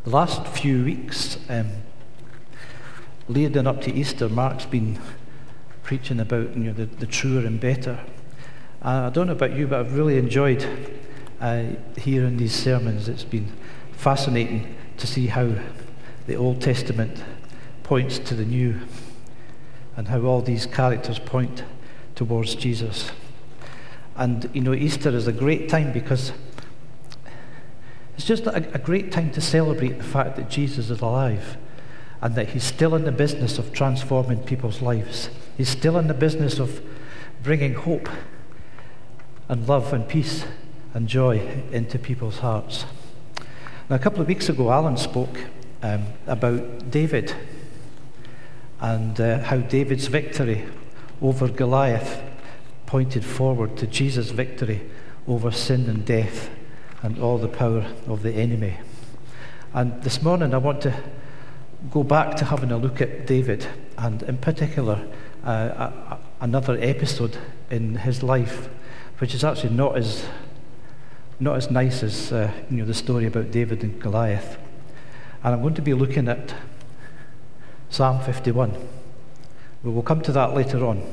The last few weeks, leading up to Easter, Mark's been preaching about the truer and better. I don't know about you, but I've really enjoyed hearing these sermons. It's been fascinating to see how the Old Testament points to the New and how all these characters point towards Jesus. And Easter is a great time because it's just a great time to celebrate the fact that Jesus is alive and that he's still in the business of transforming people's lives. He's still in the business of bringing hope and love and peace and joy into people's hearts. Now, a couple of weeks ago, Alan spoke about David and how David's victory over Goliath pointed forward to Jesus' victory over sin and death and all the power of the enemy. And this morning I want to go back to having a look at David, and in particular another episode in his life, which is actually not as nice as the story about David and Goliath. And I'm going to be looking at Psalm 51. We will come to that later on.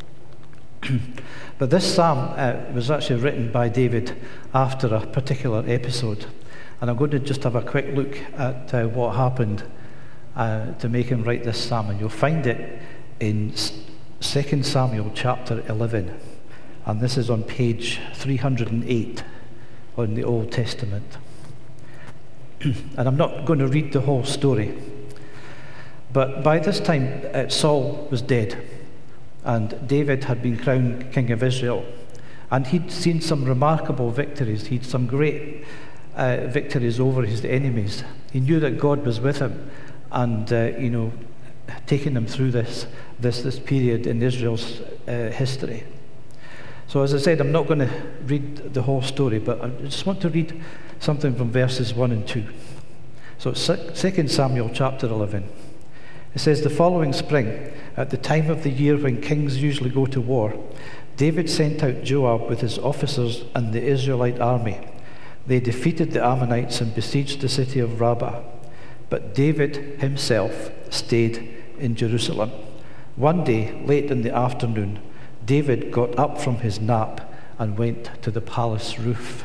But this psalm was actually written by David after a particular episode. And I'm going to just have a quick look at what happened to make him write this psalm. And you'll find it in 2 Samuel chapter 11. And this is on page 308 on the Old Testament. And I'm not going to read the whole story. But by this time, Saul was dead. And David had been crowned king of Israel. And he'd seen some remarkable victories. He'd some great victories over his enemies. He knew that God was with him and, taking him through this period in Israel's history. So as I said, I'm not going to read the whole story, but I just want to read something from verses 1 and 2. So it's 2 Samuel chapter 11. It says, "The following spring, at the time of the year when kings usually go to war, David sent out Joab with his officers and the Israelite army. They defeated the Ammonites and besieged the city of Rabbah. But David himself stayed in Jerusalem. One day, late in the afternoon, David got up from his nap and went to the palace roof."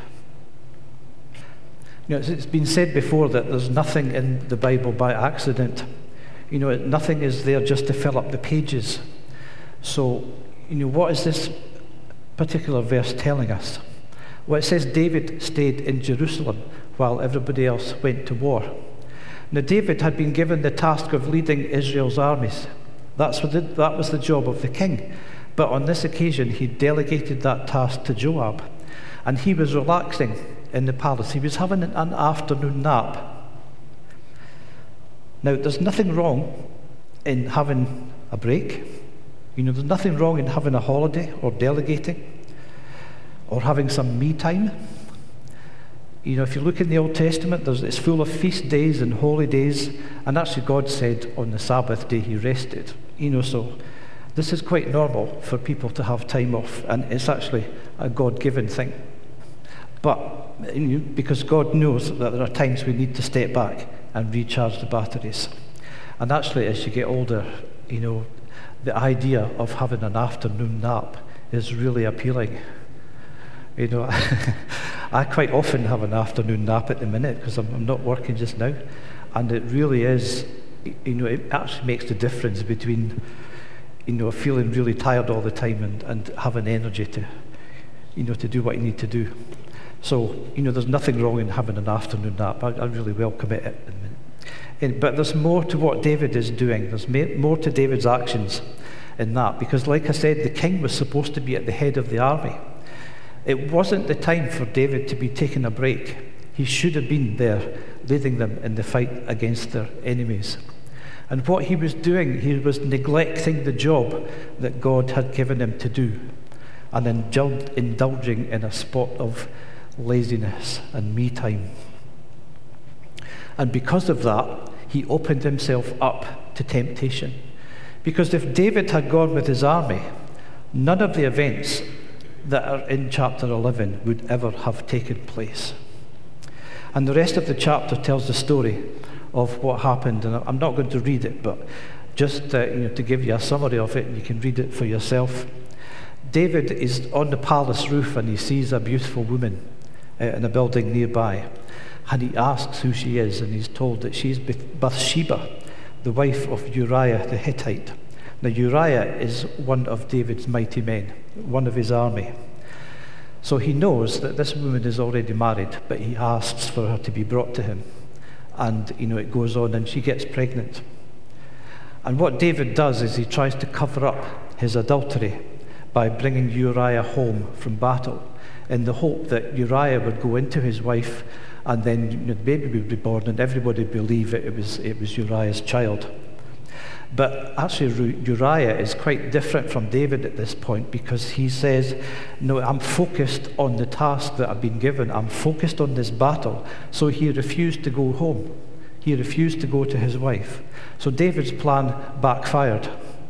It's been said before that there's nothing in the Bible by accident. Nothing is there just to fill up the pages. So, what is this particular verse telling us? Well, it says David stayed in Jerusalem while everybody else went to war. Now, David had been given the task of leading Israel's armies. That was the job of the king. But on this occasion, he delegated that task to Joab. And he was relaxing in the palace. He was having an afternoon nap. Now, there's nothing wrong in having a break. There's nothing wrong in having a holiday or delegating or having some me time. If you look in the Old Testament, it's full of feast days and holy days. And actually, God said on the Sabbath day he rested. So this is quite normal for people to have time off. And it's actually a God-given thing. But because God knows that there are times we need to step back and recharge the batteries. And actually, as you get older, the idea of having an afternoon nap is really appealing. I quite often have an afternoon nap at the minute because I'm not working just now. And it really is, it actually makes the difference between, feeling really tired all the time and having energy to do what you need to do. So, there's nothing wrong in having an afternoon nap. I really welcome it at the minute. But there's more to what David is doing. There's more to David's actions in that. Because like I said, the king was supposed to be at the head of the army. It wasn't the time for David to be taking a break. He should have been there, leading them in the fight against their enemies. And what he was doing, he was neglecting the job that God had given him to do and indulging in a spot of laziness and me time. And because of that, he opened himself up to temptation. Because if David had gone with his army, none of the events that are in chapter 11 would ever have taken place. And the rest of the chapter tells the story of what happened. And I'm not going to read it, but just to give you a summary of it, and you can read it for yourself. David is on the palace roof and he sees a beautiful woman in a building nearby. And he asks who she is, and he's told that she's Bathsheba, the wife of Uriah the Hittite. Now Uriah is one of David's mighty men, one of his army. So he knows that this woman is already married, but he asks for her to be brought to him. And it goes on, and she gets pregnant. And what David does is he tries to cover up his adultery by bringing Uriah home from battle, in the hope that Uriah would go into his wife, and then the baby would be born, and everybody would believe it was Uriah's child. But actually Uriah is quite different from David at this point, because he says, no, I'm focused on the task that I've been given. I'm focused on this battle. So he refused to go home. He refused to go to his wife. So David's plan backfired.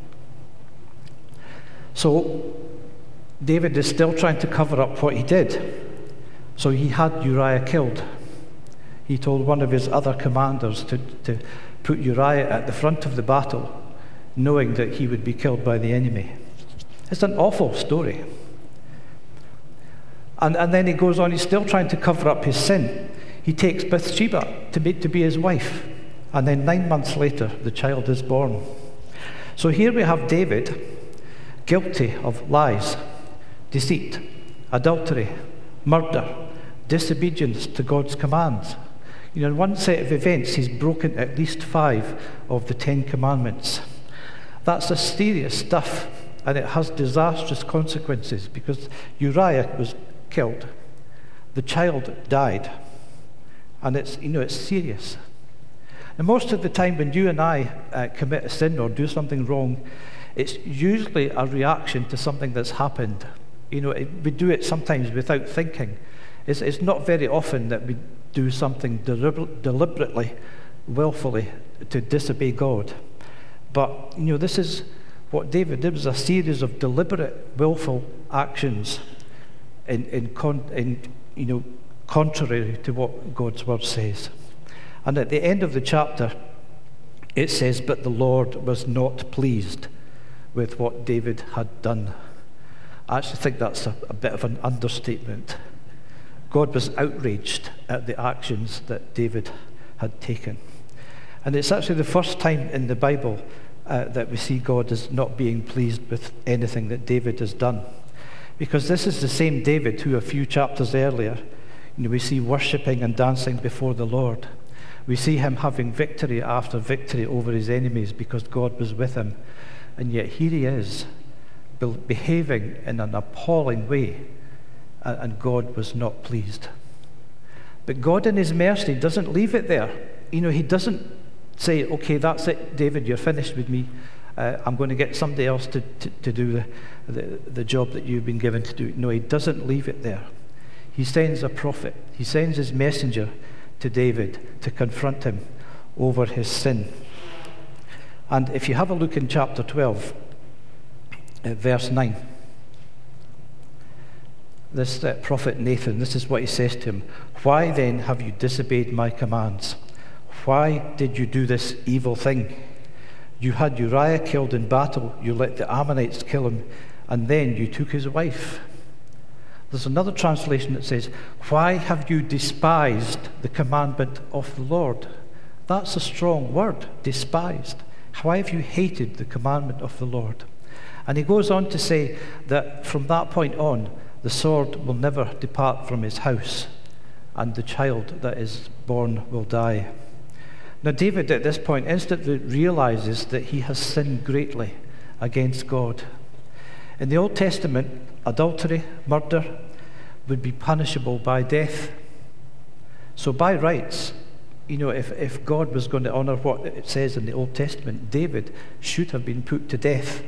So David is still trying to cover up what he did. So he had Uriah killed. He told one of his other commanders to put Uriah at the front of the battle, knowing that he would be killed by the enemy. It's an awful story. And then he goes on, he's still trying to cover up his sin. He takes Bathsheba to be his wife. And then 9 months later, the child is born. So here we have David, guilty of lies, deceit, adultery, murder, disobedience to God's commands. In one set of events, he's broken at least 5 of the 10 commandments. That's a serious stuff, and it has disastrous consequences, because Uriah was killed, the child died, and it's serious. And most of the time when you and I commit a sin or do something wrong, it's usually a reaction to something that's happened. We do it sometimes without thinking. It's not very often that we do something deliberately, willfully, to disobey God. But, this is what David did, was a series of deliberate, willful actions contrary to what God's word says. And at the end of the chapter, it says, but the Lord was not pleased with what David had done. I actually think that's a bit of an understatement. God was outraged at the actions that David had taken. And it's actually the first time in the Bible that we see God as not being pleased with anything that David has done. Because this is the same David who a few chapters earlier, we see worshipping and dancing before the Lord. We see him having victory after victory over his enemies because God was with him. And yet here he is, behaving in an appalling way, and God was not pleased. But God in his mercy doesn't leave it there. He doesn't say, okay, that's it, David, you're finished with me. I'm going to get somebody else to do the job that you've been given to do. No, he doesn't leave it there. He sends a prophet. He sends his messenger to David to confront him over his sin. And if you have a look in chapter 12, verse 9, this prophet Nathan, this is what he says to him. Why then have you disobeyed my commands? Why did you do this evil thing? You had Uriah killed in battle, you let the Ammonites kill him, and then you took his wife. There's another translation that says, why have you despised the commandment of the Lord? That's a strong word, despised. Why have you hated the commandment of the Lord? And he goes on to say that from that point on, the sword will never depart from his house, and the child that is born will die. Now David at this point instantly realizes that he has sinned greatly against God. In the Old Testament, adultery, murder would be punishable by death. So by rights, if God was going to honor what it says in the Old Testament, David should have been put to death.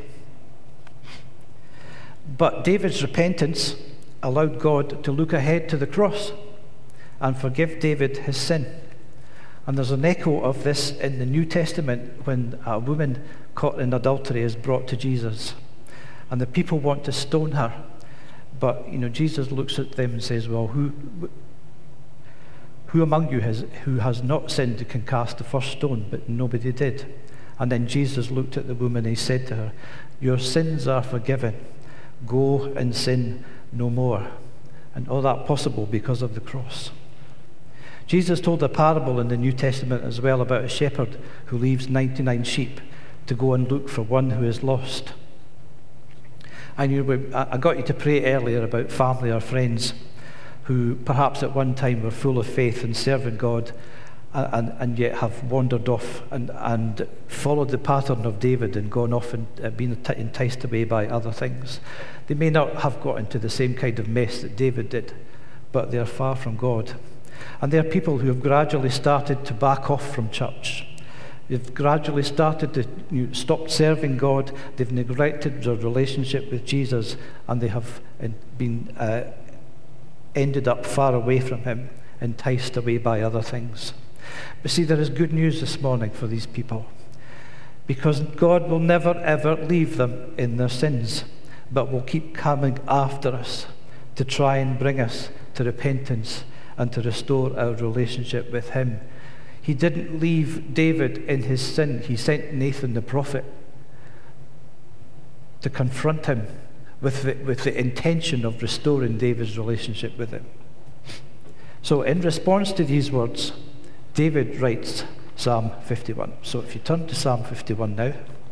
But David's repentance allowed God to look ahead to the cross and forgive David his sin. And there's an echo of this in the New Testament when a woman caught in adultery is brought to Jesus. And the people want to stone her. But, Jesus looks at them and says, well, Who among you who has not sinned can cast the first stone? But nobody did. And then Jesus looked at the woman and he said to her, your sins are forgiven. Go and sin no more. And all that possible because of the cross. Jesus told a parable in the New Testament as well about a shepherd who leaves 99 sheep to go and look for one who is lost. I got you to pray earlier about family or friends who perhaps at one time were full of faith and serving God and yet have wandered off and followed the pattern of David and gone off and been enticed away by other things. They may not have got into the same kind of mess that David did, but they are far from God. And there are people who have gradually started to back off from church. They've gradually started to stop serving God. They've neglected their relationship with Jesus, and they have been ended up far away from him, enticed away by other things. But see, there is good news this morning for these people, because God will never ever leave them in their sins, but will keep coming after us to try and bring us to repentance and to restore our relationship with him. He didn't leave David in his sin. He sent Nathan the prophet to confront him with the intention of restoring David's relationship with him. So in response to these words, David writes Psalm 51. So if you turn to Psalm 51 now.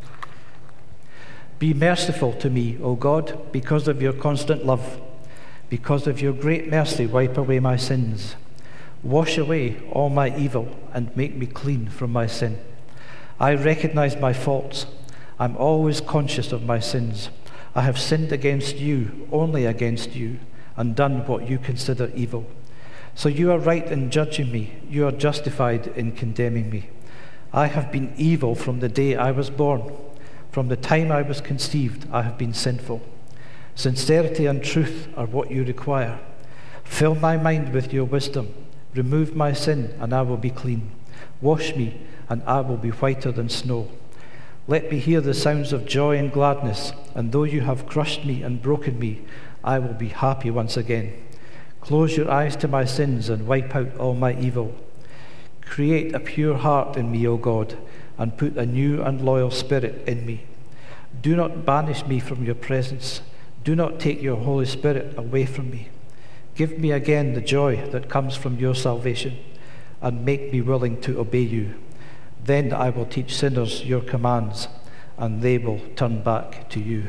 Be merciful to me, O God, because of your constant love. Because of your great mercy, wipe away my sins. Wash away all my evil and make me clean from my sin. I recognize my faults. I'm always conscious of my sins. I have sinned against you, only against you, and done what you consider evil. So you are right in judging me. You are justified in condemning me. I have been evil from the day I was born. From the time I was conceived, I have been sinful. Sincerity and truth are what you require. Fill my mind with your wisdom. Remove my sin, and I will be clean. Wash me, and I will be whiter than snow. Let me hear the sounds of joy and gladness, and though you have crushed me and broken me, I will be happy once again. Close your eyes to my sins and wipe out all my evil. Create a pure heart in me, O God, and put a new and loyal spirit in me. Do not banish me from your presence. Do not take your Holy Spirit away from me. Give me again the joy that comes from your salvation, and make me willing to obey you. Then I will teach sinners your commands, and they will turn back to you.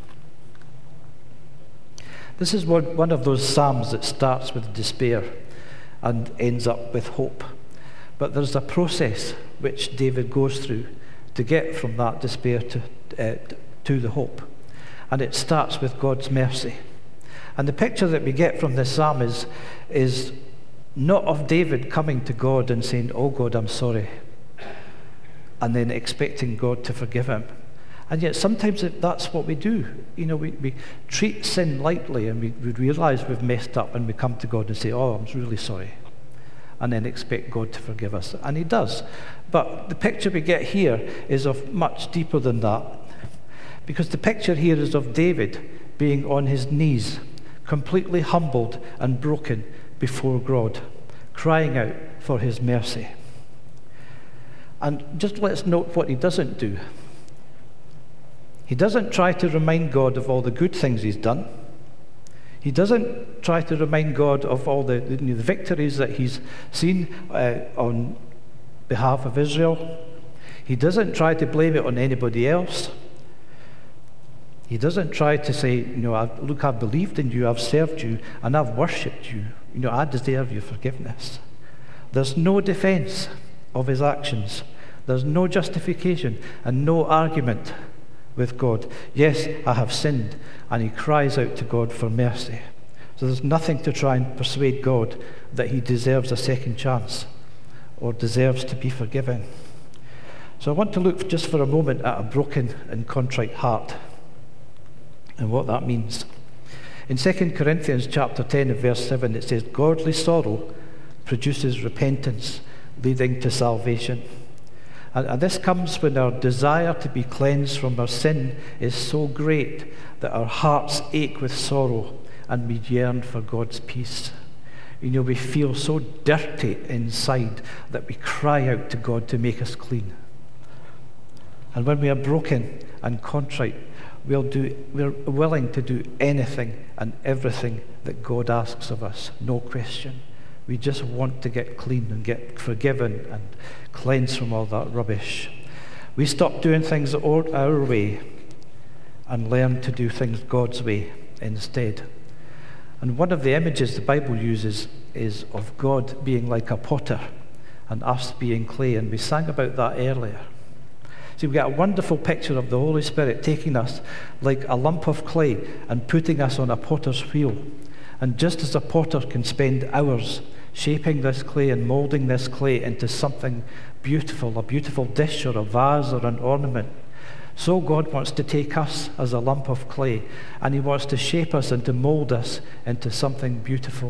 This is one of those psalms that starts with despair and ends up with hope. But there's a process which David goes through to get from that despair to the hope. And it starts with God's mercy. And the picture that we get from this psalm is not of David coming to God and saying, oh God, I'm sorry, and then expecting God to forgive him. And yet sometimes that's what we do. You know, we treat sin lightly, and we realize we've messed up, and we come to God and say, oh, I'm really sorry, and then expect God to forgive us. And he does. But the picture we get here is of much deeper than that. Because the picture here is of David being on his knees, completely humbled and broken before God, crying out for his mercy. And just let's note what he doesn't do. He doesn't try to remind God of all the good things he's done. He doesn't try to remind God of all the victories that he's seen on behalf of Israel. He doesn't try to blame it on anybody else. He doesn't try to say, look, I've believed in you, I've served you, and I've worshipped you. I deserve your forgiveness. There's no defense of his actions. There's no justification and no argument with God. Yes, I have sinned, and he cries out to God for mercy. So there's nothing to try and persuade God that he deserves a second chance or deserves to be forgiven. So I want to look just for a moment at a broken and contrite heart and what that means. In 2 Corinthians chapter 10 and verse 7, it says, godly sorrow produces repentance, leading to salvation. And this comes when our desire to be cleansed from our sin is so great that our hearts ache with sorrow and we yearn for God's peace. We feel so dirty inside that we cry out to God to make us clean. And when we are broken and contrite, we're willing to do anything and everything that God asks of us, no question. We just want to get clean and get forgiven and cleansed from all that rubbish. We stop doing things our way and learn to do things God's way instead. And one of the images the Bible uses is of God being like a potter and us being clay, and we sang about that earlier. See, we get a wonderful picture of the Holy Spirit taking us like a lump of clay and putting us on a potter's wheel. And just as a potter can spend hours shaping this clay and molding this clay into something beautiful, a beautiful dish or a vase or an ornament, so God wants to take us as a lump of clay, and he wants to shape us and to mold us into something beautiful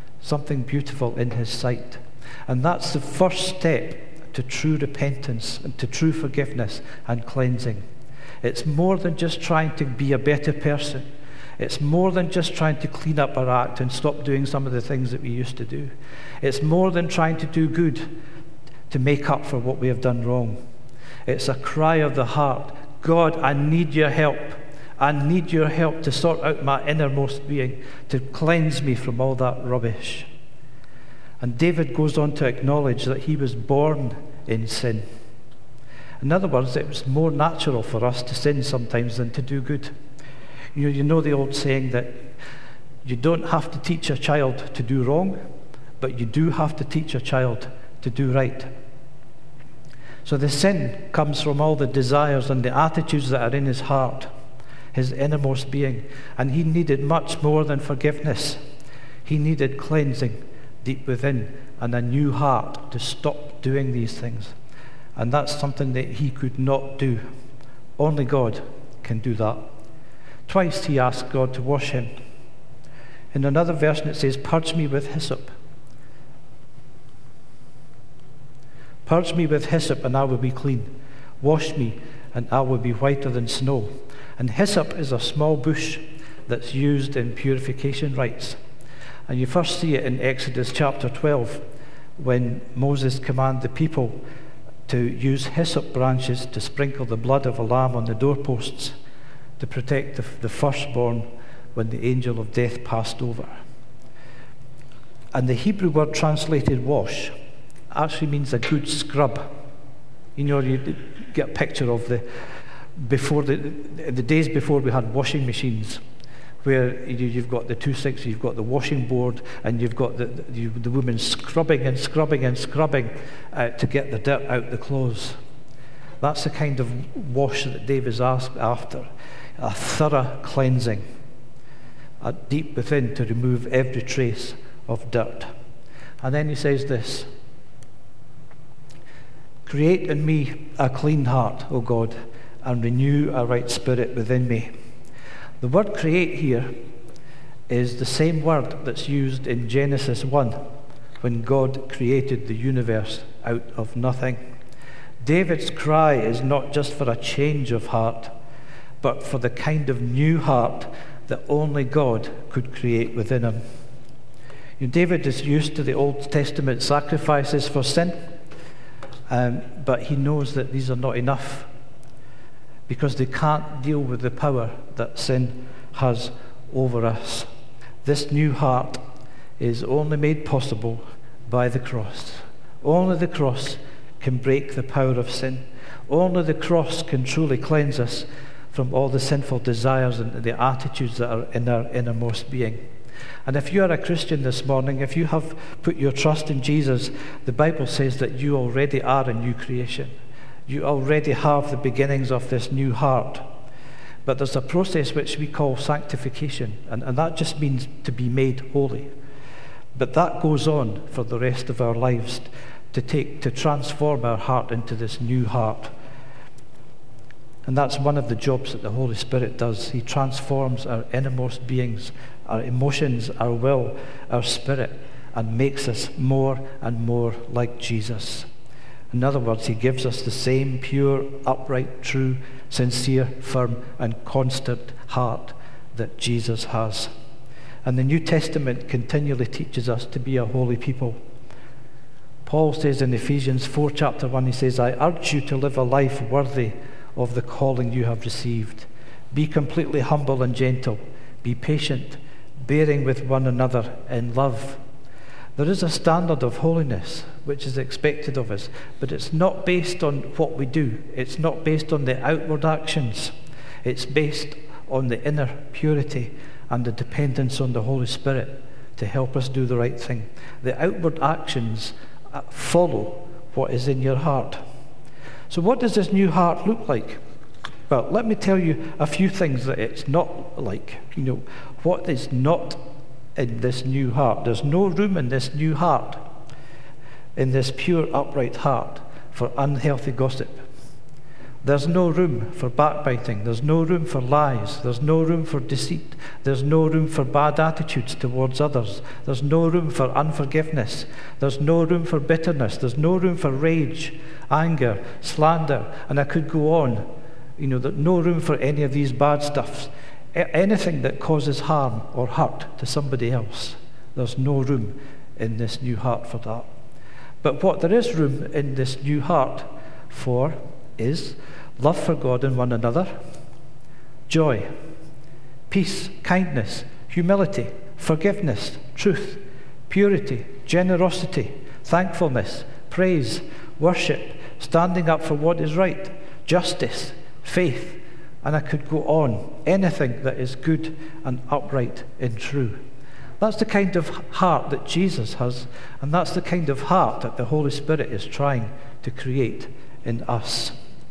in his sight. And that's the first step to true repentance and to true forgiveness and cleansing. It's more than just trying to be a better person. It's more than just trying to clean up our act and stop doing some of the things that we used to do. It's more than trying to do good to make up for what we have done wrong. It's a cry of the heart. God, I need your help. I need your help to sort out my innermost being, to cleanse me from all that rubbish. And David goes on to acknowledge that he was born in sin. In other words, it was more natural for us to sin sometimes than to do good. You know the old saying that you don't have to teach a child to do wrong, but you do have to teach a child to do right. So the sin comes from all the desires and the attitudes that are in his heart, his innermost being. And he needed much more than forgiveness. He needed cleansing deep within and a new heart to stop doing these things. And that's something that he could not do. Only God can do that. Twice he asked God to wash him. In another version it says, "Purge me with hyssop. Purge me with hyssop, and I will be clean. Wash me, and I will be whiter than snow." And hyssop is a small bush that's used in purification rites. And you first see it in Exodus chapter 12, when Moses commanded the people to use hyssop branches to sprinkle the blood of a lamb on the doorposts to protect the firstborn when the angel of death passed over. And the Hebrew word translated wash actually means a good scrub. You get a picture of the days before we had washing machines, where you've got the two sinks, you've got the washing board, and you've got the woman scrubbing and scrubbing and scrubbing to get the dirt out the clothes. That's the kind of wash that David's asked after, a thorough cleansing, deep within to remove every trace of dirt. And then he says this, "Create in me a clean heart, O God, and renew a right spirit within me." The word create here is the same word that's used in Genesis 1 when God created the universe out of nothing. David's cry is not just for a change of heart, but for the kind of new heart that only God could create within him. David is used to the Old Testament sacrifices for sin, but he knows that these are not enough because they can't deal with the power that sin has over us. This new heart is only made possible by the cross. Only the cross can break the power of sin. Only the cross can truly cleanse us from all the sinful desires and the attitudes that are in our innermost being. And if you are a Christian this morning, if you have put your trust in Jesus, the Bible says that you already are a new creation. You already have the beginnings of this new heart. But there's a process which we call sanctification, and that just means to be made holy. But that goes on for the rest of our lives, to transform our heart into this new heart. And that's one of the jobs that the Holy Spirit does. He transforms our innermost beings, our emotions, our will, our spirit, and makes us more and more like Jesus. In other words, he gives us the same pure, upright, true, sincere, firm, and constant heart that Jesus has. And the New Testament continually teaches us to be a holy people. Paul says in Ephesians 4, chapter 1, he says, I urge you to live a life worthy of the calling you have received. Be completely humble and gentle. Be patient, bearing with one another in love. There is a standard of holiness which is expected of us, but it's not based on what we do. It's not based on the outward actions. It's based on the inner purity and the dependence on the Holy Spirit to help us do the right thing. The outward actions follow what is in your heart. So what does this new heart look like? Well, let me tell you a few things that it's not like. What is not in this new heart. There's no room in this new heart, in this pure, upright heart, for unhealthy gossip. There's no room for backbiting. There's no room for lies. There's no room for deceit. There's no room for bad attitudes towards others. There's no room for unforgiveness. There's no room for bitterness. There's no room for rage, anger, slander, and I could go on. There's no room for any of these bad stuffs. Anything that causes harm or hurt to somebody else. There's no room in this new heart for that. But what there is room in this new heart for is love for God and one another, joy, peace, kindness, humility, forgiveness, truth, purity, generosity, thankfulness, praise, worship, standing up for what is right, justice, faith, and I could go on. Anything that is good and upright and true. That's the kind of heart that Jesus has, and that's the kind of heart that the Holy Spirit is trying to create in us.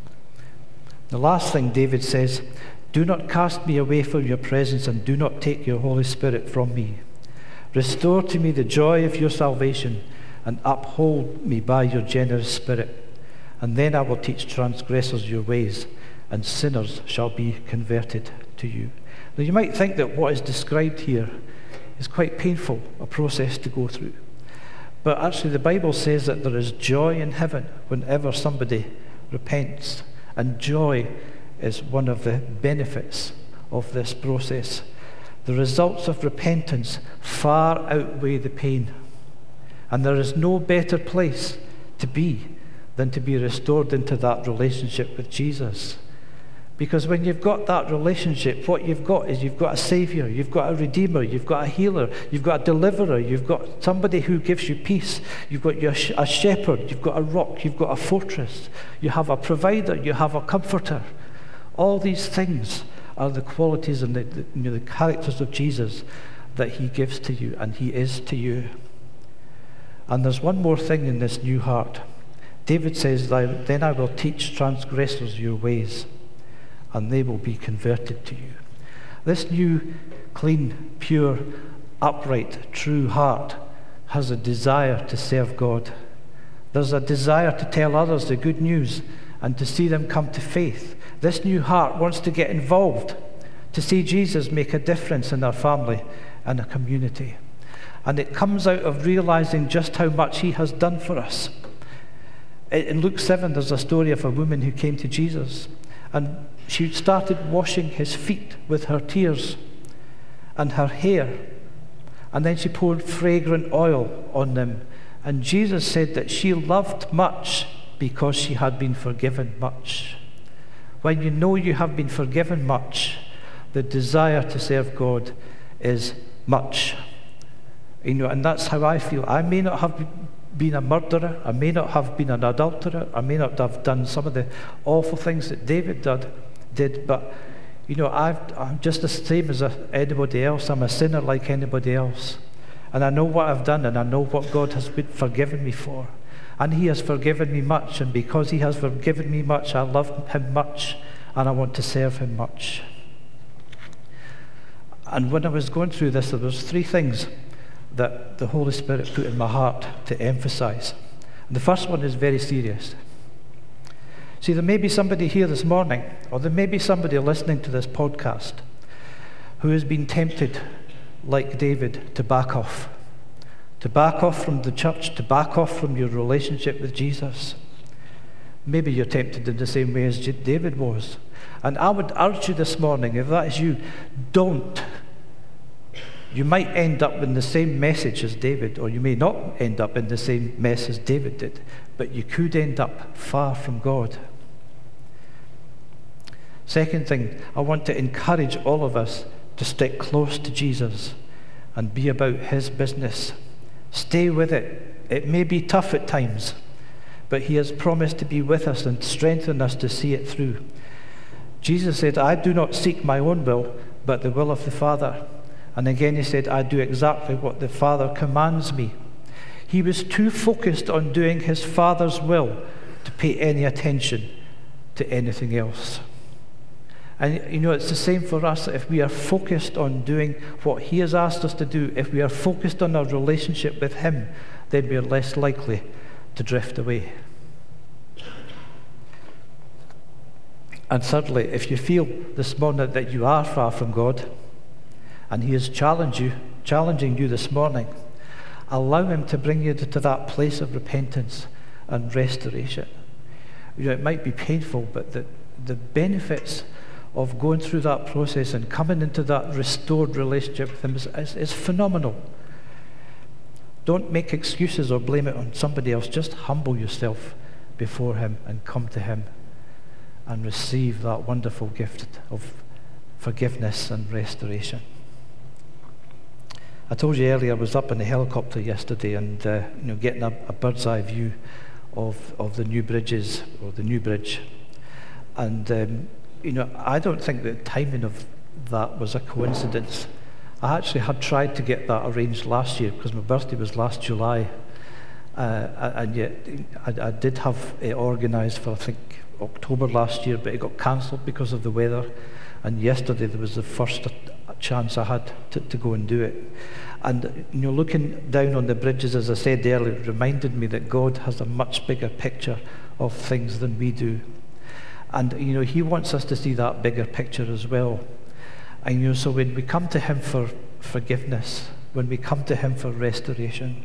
The last thing David says, do not cast me away from your presence and do not take your Holy Spirit from me. Restore to me the joy of your salvation and uphold me by your generous spirit. And then I will teach transgressors your ways, and sinners shall be converted to you. Now you might think that what is described here is quite painful, a process to go through. But actually the Bible says that there is joy in heaven whenever somebody repents. And joy is one of the benefits of this process. The results of repentance far outweigh the pain. And there is no better place to be than to be restored into that relationship with Jesus. Because when you've got that relationship, what you've got is you've got a Savior, you've got a Redeemer, you've got a healer, you've got a deliverer, you've got somebody who gives you peace, you've got a shepherd, you've got a rock, you've got a fortress, you have a provider, you have a comforter. All these things are the qualities and the characters of Jesus that he gives to you and he is to you. And there's one more thing in this new heart. David says, then I will teach transgressors your ways, and they will be converted to you. This new, clean, pure, upright, true heart has a desire to serve God. There's a desire to tell others the good news and to see them come to faith. This new heart wants to get involved, to see Jesus make a difference in our family and a community. And it comes out of realizing just how much he has done for us. In Luke 7, there's a story of a woman who came to Jesus, and she started washing his feet with her tears and her hair, and then she poured fragrant oil on them. And Jesus said that she loved much because she had been forgiven much. When you know you have been forgiven much, the desire to serve God is much. And that's how I feel. I may not have been a murderer, I may not have been an adulterer, I may not have done some of the awful things that David did, but I'm just the same as anybody else. I'm a sinner like anybody else, and I know what I've done, and I know what God has forgiven me for, and he has forgiven me much, and because he has forgiven me much, I love him much, and I want to serve him much. And when I was going through this, there was three things that the Holy Spirit put in my heart to emphasize. And the first one is very serious. See, there may be somebody here this morning, or there may be somebody listening to this podcast who has been tempted, like David, to back off from the church, to back off from your relationship with Jesus. Maybe you're tempted in the same way as David was. And I would urge you this morning, if that is you, don't You might end up in the same message as David, or you may not end up in the same mess as David did, but you could end up far from God. Second thing, I want to encourage all of us to stick close to Jesus and be about his business. Stay with it. It may be tough at times, but he has promised to be with us and strengthen us to see it through. Jesus said, I do not seek my own will, but the will of the Father. And again he said, I do exactly what the Father commands me. He was too focused on doing his Father's will to pay any attention to anything else. And it's the same for us. If we are focused on doing what he has asked us to do, if we are focused on our relationship with him, then we are less likely to drift away. And thirdly, if you feel this morning that you are far from God, and he is challenging you this morning, allow him to bring you to that place of repentance and restoration. It might be painful, but the benefits of going through that process and coming into that restored relationship with him is phenomenal. Don't make excuses or blame it on somebody else. Just humble yourself before him and come to him and receive that wonderful gift of forgiveness and restoration. I told you earlier I was up in a helicopter yesterday and getting a bird's eye view of the new bridges, or the new bridge. And I don't think the timing of that was a coincidence. I actually had tried to get that arranged last year because my birthday was last July, and yet I did have it organised for, I think, October last year, but it got cancelled because of the weather. And yesterday there was the first chance I had to go and do it. And looking down on the bridges, as I said earlier, it reminded me that God has a much bigger picture of things than we do. And he wants us to see that bigger picture as well. And so when we come to him for forgiveness, when we come to him for restoration,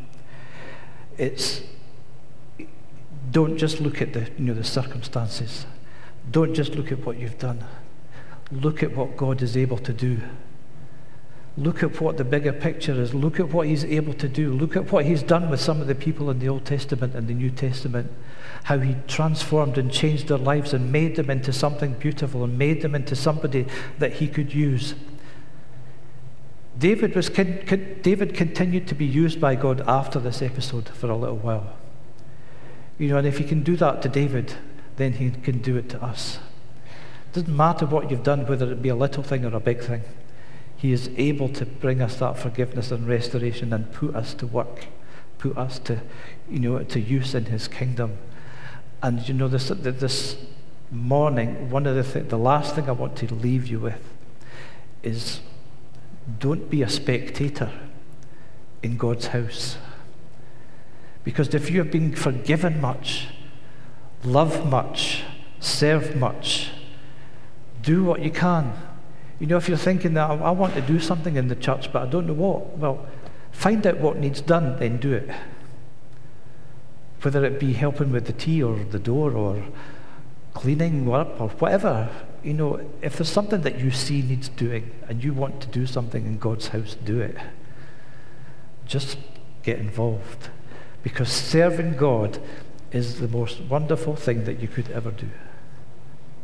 don't just look at the circumstances. Don't just look at what you've done. Look at what God is able to do. Look at what the bigger picture is. Look at what he's able to do. Look at what he's done with some of the people in the Old Testament and the New Testament. How he transformed and changed their lives and made them into something beautiful and made them into somebody that he could use. David continued to be used by God after this episode for a little while. And if he can do that to David, then he can do it to us. It doesn't matter what you've done, whether it be a little thing or a big thing. He is able to bring us that forgiveness and restoration and put us to work, put us to use in his kingdom. And this morning, the last thing I want to leave you with is, don't be a spectator in God's house. Because if you have been forgiven much, love much, serve much, do what you can. If you're thinking that I want to do something in the church, but I don't know what, well, find out what needs done, then do it. Whether it be helping with the tea or the door or cleaning up or whatever. If there's something that you see needs doing and you want to do something in God's house, do it. Just get involved. Because serving God is the most wonderful thing that you could ever do.